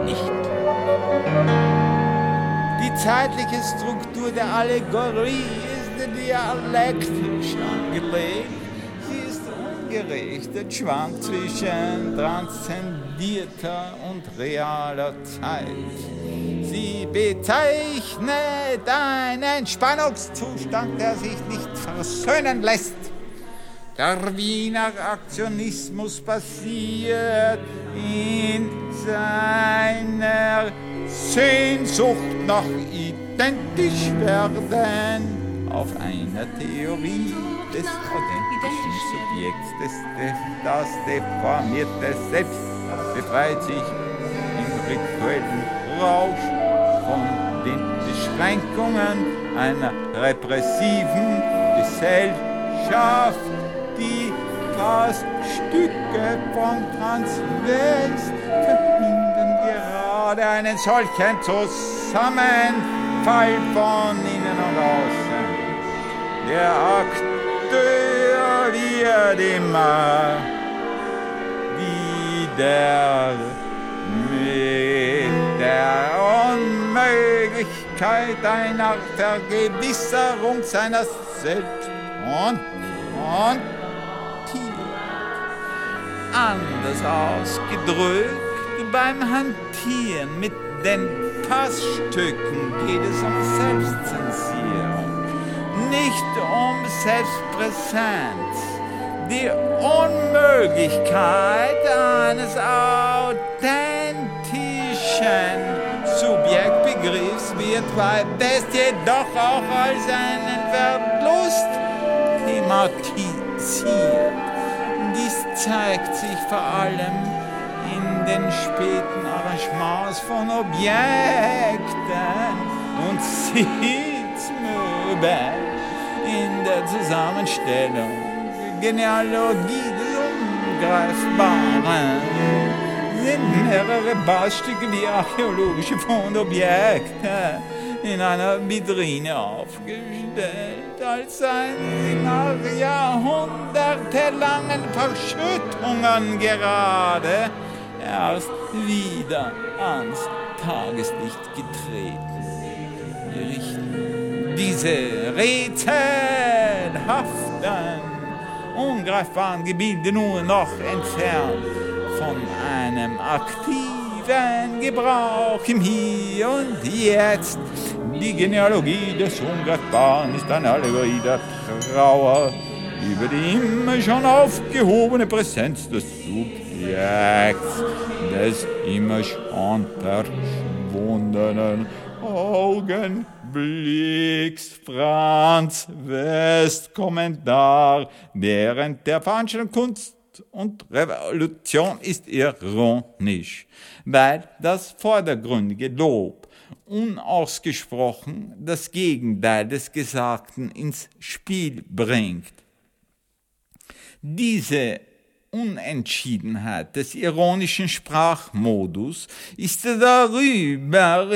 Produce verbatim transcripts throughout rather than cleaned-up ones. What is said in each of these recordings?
nicht. Die zeitliche Struktur der Allegorie ist dialektisch angelegt. Sie ist ungerecht, der Schwank zwischen transzendierter und realer Zeit. Sie bezeichnet einen Spannungszustand, der sich nicht versöhnen lässt. Der Wiener Aktionismus basiert in seiner Sehnsucht nach identisch werden auf einer Theorie des authentischen Subjekts, des, des, das deformierte Selbst befreit sich im rituellen Rausch von den Beschränkungen einer repressiven Gesellschaft, die fast Stücke von Transvest verhindern gerade einen solchen Zusammenfall von innen und außen. Der Akteur wird immer wieder mit der Unmöglichkeit einer Vergewisserung seiner selbst und und anders ausgedrückt, beim Hantieren mit den Passstücken geht es um Selbstzensierung, nicht um Selbstpräsenz. Die Unmöglichkeit eines authentischen Subjektbegriffs wird bei Best jedoch auch als einen Verlust thematisiert. Dies zeigt sich vor allem in den späten Arrangements von Objekten und Sitzmöbeln, in der Zusammenstellung, Genealogie des Ungreifbaren, sind mehrere Baststücke wie archäologische Fundobjekte in einer Vitrine aufgestellt, als seien sie nach jahrhundertelangen Verschüttungen gerade erst wieder ans Tageslicht getreten. Diese rätselhaften, ungreifbaren Gebilde nur noch entfernt von einem aktiven Gebrauch im Hier und Jetzt. Die Genealogie des Ungreifbaren ist eine Allegorie der Trauer über die immer schon aufgehobene Präsenz des Subjekts, des immer schon verschwundenen Augenblicks. Franz West Kommentar während der Veranstaltung Kunst und Revolution ist ironisch, weil das vordergründige Lob unausgesprochen das Gegenteil des Gesagten ins Spiel bringt. Diese Unentschiedenheit des ironischen Sprachmodus ist darüber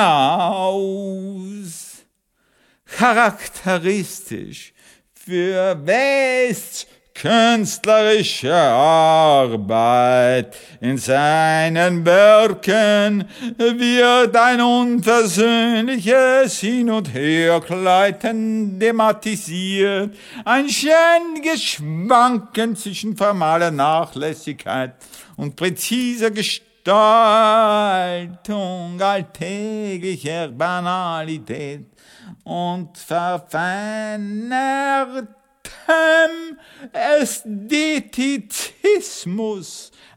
hinaus charakteristisch für Wests künstlerische Arbeit. In seinen Werken wird ein unversöhnliches Hin- und Hergleiten thematisiert, ein ständiges Schwanken zwischen formaler Nachlässigkeit und präziser Gestaltung alltäglicher Banalität und verfeinertem Ästhetizismus